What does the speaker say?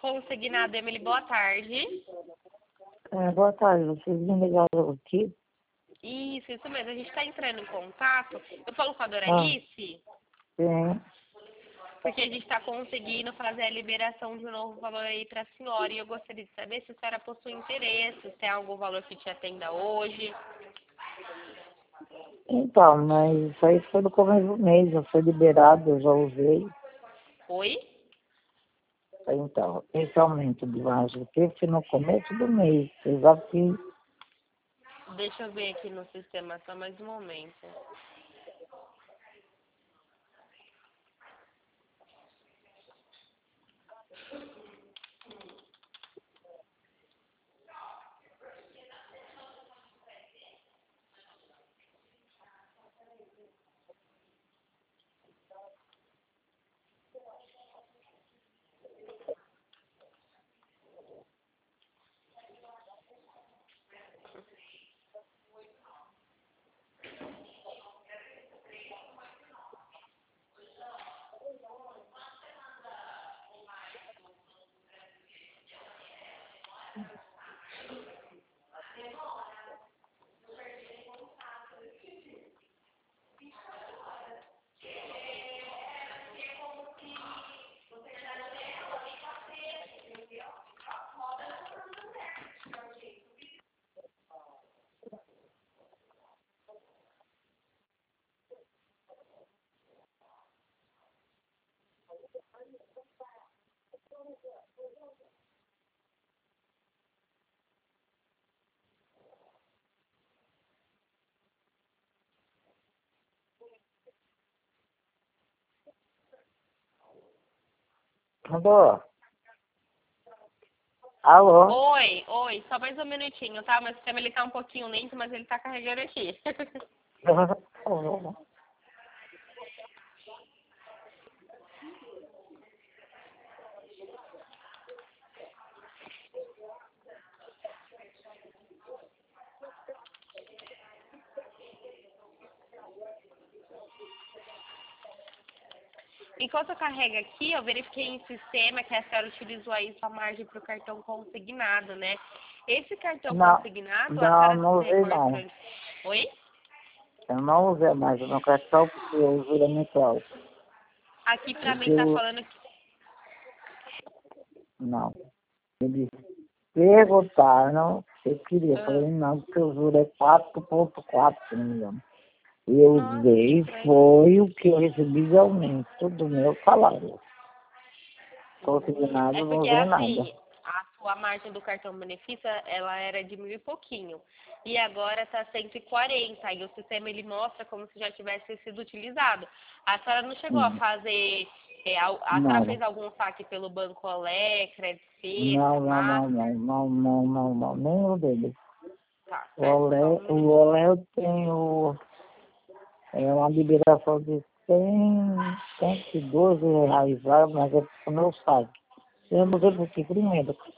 consignado, Emily, boa tarde. Boa tarde, vocês me ligaram aqui? Isso mesmo. A gente está entrando em contato. Eu falo com a Doralice, Sim. porque a gente está conseguindo fazer a liberação de um novo valor aí para a senhora. E eu gostaria de saber se a senhora possui interesse, se tem algum valor que te atenda hoje. Então, mas isso aí foi no começo do mês, já foi liberado, eu já usei. Oi? Então, esse aumento de margem teve no começo do mês, eu já fiz. Deixa eu ver aqui no sistema só mais um momento. Alô? Alô? Oi, só mais um minutinho, tá? Meu sistema ele tá um pouquinho lento, mas ele tá carregando aqui. Enquanto eu carrego aqui, eu verifiquei em sistema que a senhora utilizou aí sua margem para o cartão consignado, né? Esse cartão consignado, a senhora Não se usei recorda não. pra... Oi? Eu não usei mais o meu cartão porque eu uso da Microsoft. Aqui pra mim Porque tá eu, falando que... não. Eles perguntaram se eu queria. Eu Ah, falei, não, porque o juro é 4,4, se não me engano. Eu nossa, que usei, estranho. foi o que eu recebi de aumento do meu salário. É Consignado, não porque usei nada. assim, a sua margem do cartão benefício, ela era de 1.000 e pouquinho. E agora tá 140. E o sistema ele mostra como se já tivesse sido utilizado. A senhora não chegou a Hum, fazer. A senhora Não, fez algum saque pelo Banco Olé, Crédito não, Festa, não, não, Master? não, não, não, não, não, nem o dele. Tá, O certo, Olé, só um o minuto. Olé eu tenho uma liberação de 112 reais lá, mas é pro meu saque. Eu não sei por que, primeiro.